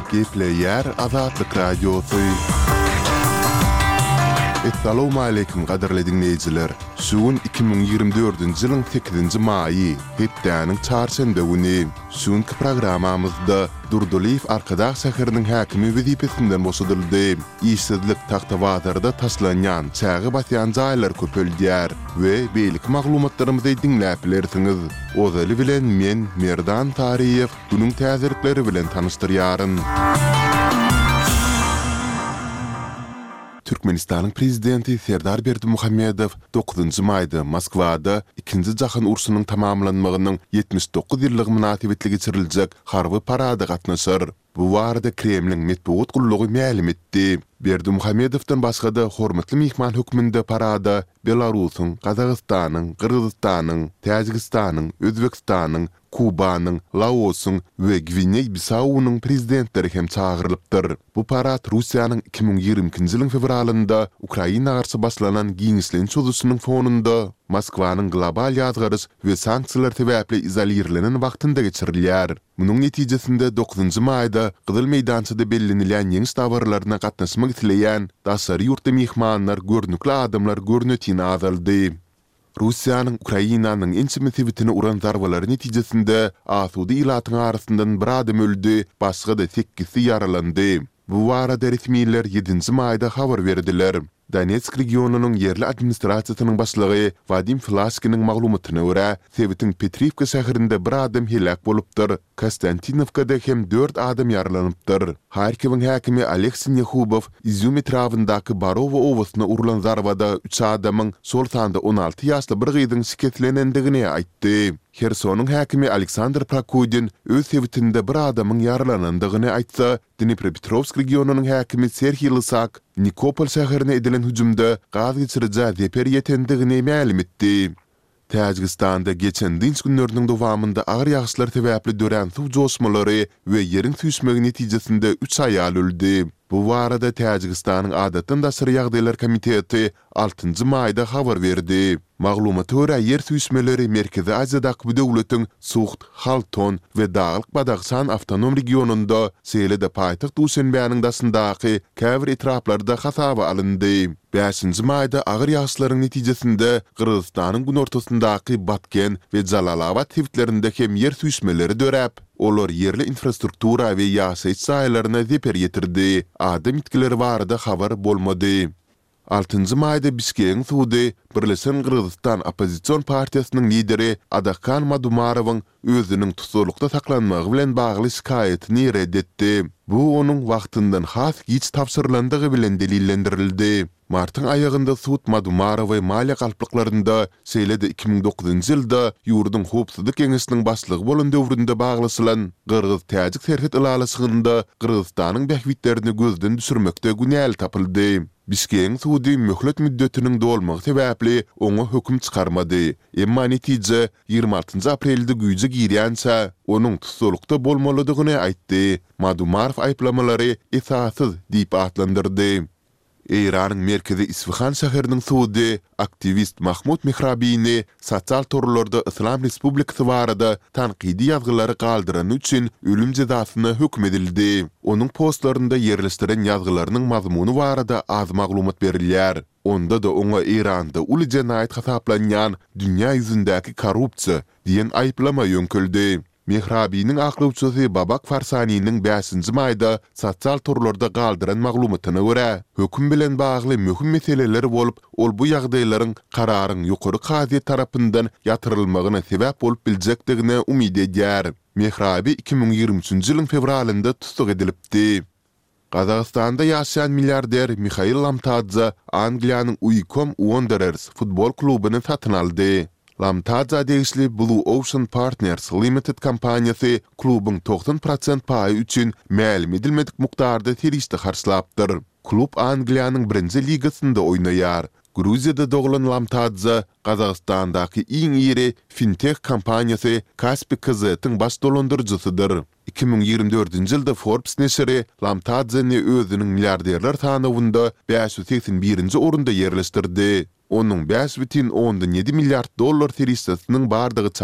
Gepleyer Azatlyk Radiosu. Assalamu alaykum qadarly dinleyijiler. Şuun 2024-nji ýylyň 8-nji maýy, hepdäniň çarşamba güni. Şuunky programamyzda Durduliýew Arkadaş şäheriniň häkimi wezipesinden boşadyldy. İşsizlik taxtawazarda taşlanýan, çagy batýan jaýlar köpelýär we beýlik maglumatlarymyzy dinläp bilersiňiz. Ozaly bilen men Merdan Tariýew bunyň täzirikleri bilen tanyşdyrýaryn. Türkmenistanyň prezidenti Serdar Berdimuhammedow 9-njy maýda Moskwada 2-nji jahyn urşunyň tamamlanmagynyň 79 ýyllygy münasibetli geçiriljek harby parada gatnaşar. Bu barada Kremliň medeniýet gullugy ma'lum etdi. Berdimuhammedowdan başga da hormatly mehman hökmünde parada Belarusyň, Kazakstanyň, Kyrgyzstanyň, Täjikistanyň, Özbekistanyň, Kubanyň, Laosyň we Gwineýa-Bissaunyň prezidentleri hem çağırılıpdyr. Bu parad Russiýanyň 2020-nji ýylyň fevralynda Ukraina garşy başlanan giňişliň çözdüsiniň fonunda Moskwanyň global ýazgarys we sanksiýalar sebäpli izolirlenen wagtynda geçirilýär. Munyň netijesinde 9-njy maýda Gyzyl meýdançyda bellenilýän ýeňi tawarlaryna gatnaşmak dileýän daşary ýurtda mehmanlar, görnükli adamlar görnetini azaldy. Russiýanyň Ukrainanyň inçimitiwitini uran zarbalary netijesinde asudy ilatyň arasyndan bir adam öldü, başga da 8-i ýaralandy. Bu barada resmiýetler 7-nji maýda habar berdiler. Donetsk regionunyň yerli administrasiýasynyň başlygy Vadim Flashkinin maglumatyna görä, Sevitin Petrivka şäherinde bir adam helak bolupdyr. Konstantinovkada hem 4 adam ýaralanypdyr. Harkiwiň häkimi Aleksey Nehubov Izum etrawyndaky Barovo owasyna urulan zarbada 3 adamyň sol sanda 16 ýaşly bir gyzyň şiketlenendigini aýtdy. Hersonyň häkimi Aleksandr Prokudin öz sevitinde bir adamyň ýaralanandygyny aýtsa, Dnipropetrovsk regionunyň häkimi Serhiy Lysak Nikopol şäherine edilen hüjümde gaz geçirjä zeper ýetendigini ma'lum etdi. Täjikistanda geçen dinç günleriniň dowamında agyr ýagşylar sebäpli dören suw joşmalary we ýeriň süýsmegi netijesinde 3 aýal öldü. Bu barada Täjikistanyň adatdan daşary ýagdaýlar komiteti 6-njy maýda habar berdi. Maglumaty görä ýer süýsmeleri Merkezi Aziýadaky bu döwletiň Suht, Halton we Dağlyk Badaxşan awtonom regionunda Selede paýtaxt Duşanbeýanyň daşyndaky käbir etraplarda hasaba alyndy. 5-nji maýda agyr ýagşylaryň netijesinde Kyrgyzstanyň gün ortasyndaky Batken we Jalalabad tewitlerinde hem ýer süýsmeleri döräp, olar yerli infrastruktura we ýaşaýyş saýlaryna zeper ýetirdi. Adam itkileri barada habar bolmady. 6-njy maýda Bişkeň suwdy Birleşen Kyrgyzstan Opozisiýon partiýasynyň lideri Adakhan Madumarowyň özüniň tutulukda saklanmagy bilen bagly şikaýetini reddetdi. Bu onuň wagtyndan has giç tapşyrylandygy bilen delillendirildi. Martyň aýagynda suwd Madumarowy maliýa galpliklarynda Selede 2009-njy ýylda ýurduň howpsuzlyk keňeşiniň başlygy bolan döwründe baglysylan Kyrgyz-Täjik serhet ýylalyşygynda Kyrgyzstanyň behwitlerini gözden düşürmekde günäl tapyldy. Bişkeň suwdy möhlet müddetiniň dolmagy sebäpli oňa hökm çykarmady. Emma netije 26 aprelde güýje girýänçä onuň tutulukda bolmalydygyny aýtdy. Madumarov aýplamalary esasyz diýip atlandyrdy. Iranyň merkezi Isfahan şäheriniň suwdy aktivist Mahmud Mehrabini sosial torlarda İslam Respublikasy barada tanqidi ýazgylary galdyran üçin ölüm jazasyna hökm edildi. Onuň postlarynda ýerleşdiren ýazgylarynyň mazmuny barada az maglumat berilýär. Onda da oňa Iranda uly jenaýat hasaplanýan dünýä ýüzündäki korrupsiýa diýen aýplama ýönküldi. Mehrabiniň aklawçysy Babak Farsaniýnyň 5-nji maýda sosial torlarda galdyran maglumatyna görä, hökm bilen bagly möhüm meseleler bolup, ol bu ýagdaýlaryň kararyň ýokary kazy tarapyndan ýatyrylmagyna sebäp bolup biljekdigine umyd edýär. Mehrabi 2023-nji ýylyň fevralynda tutuk edilipdi. Kazakstanda ýaşaýan milliarder Mikhail Lamtadze Angliýanyň Wycombe Wanderers futbol klubyny satyn aldy. Lamtadze degişli Blue Ocean Partners Limited kompaniýasy klubyň 90% paýy üçin ma'lum edilmedik mukdarda terişde harçlapdyr. Klub Angliýanyň 1-nji ligasynda oýnaýar. Gruziýada doglan Lamtadze Kazakstandaky iň iri fintech kompaniýasy Kaspi KZ-nyň baş dolandyrjysydyr. 2024-nji ýylda Forbes neşri Lamtadzeni özüniň milliarderler tanawynda 581-nji orunda ýerleşdirdi. Onun $5,7 milyar terişdesinin bardygy